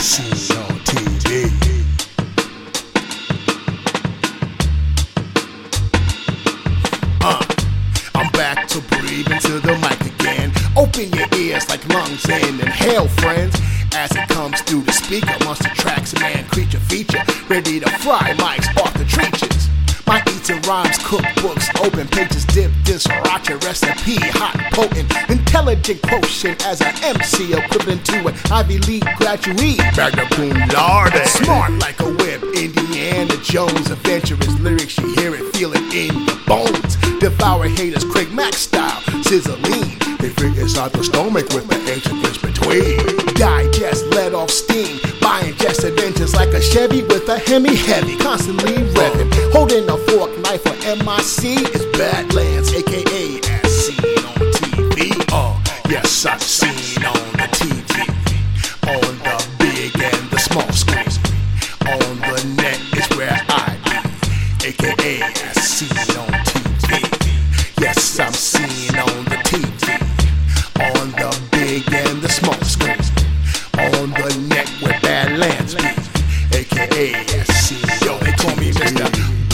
seen on TV. I'm back to breathe into the mic again. Open your ears like lungs and inhale, friends. As it comes through the speaker, monster tracks, man, creature feature, ready to fry mics off the trenches. My eating rhymes, cookbooks, open pages, dip this sriracha recipe, hot, potent, intelligent quotient as an MC, equivalent to an Ivy League graduate. Magna cum laude. Smart like a whip, Indiana Jones, adventurous lyrics, you hear it, feel it in your bones. Devour haters, Craig Mack style, sizzling. They fit inside the stomach with the ancient fish between. Digest, let off steam, by ingested engines like a Chevy with a Hemi heavy, constantly revving. Holding a fork, knife, or MIC is Badlands, aka as seen on TV. Yes, I've seen on the TV, on the big and the small screen. On the net is where I be, aka as seen on TV. Yes, I'm seen on the TV, on the big and the small screen. On the net where Badlands be, aka as seen. Yo, they call me Mr.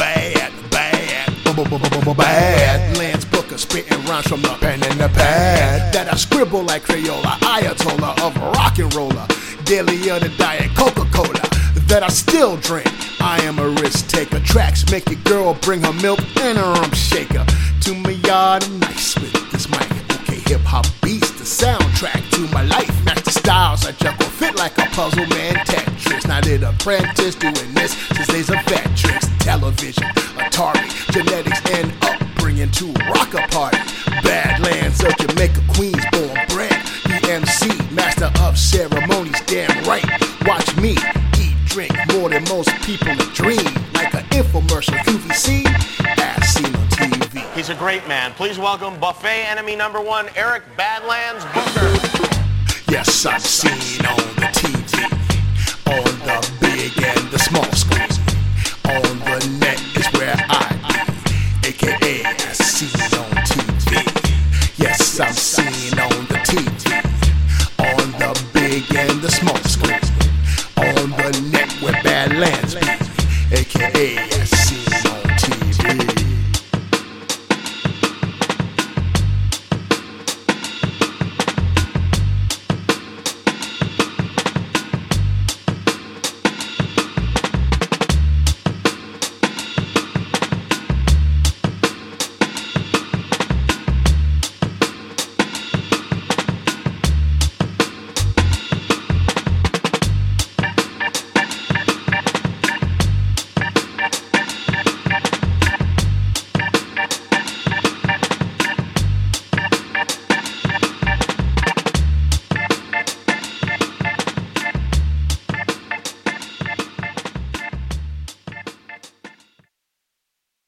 Badlands Booker, spitting rhymes from the pen and the pad that I scribble like Crayola, Ayatollah of rock and roller, daily on the diet Coca-Cola that I still drink. I am a risk taker. Tracks make your girl bring her milk and her rump shaker to my yard and nice with this mic. Okay, hip hop beats, the soundtrack to my life. Match the styles I juggle, fit like a puzzle man Tetris. Now did apprentice doing this since days of Vectrix. Television, Atari, genetics and upbringing to rock a party. Badlands of Jamaica, Queens, born bred. EMC, master of ceremonies, damn right. Watch me eat, drink more than most people dream. Like an infomercial, QVC, as seen on TV. He's a great man. Please welcome buffet enemy number one, Eric Badlands Booker. Yes, I've seen on the TV.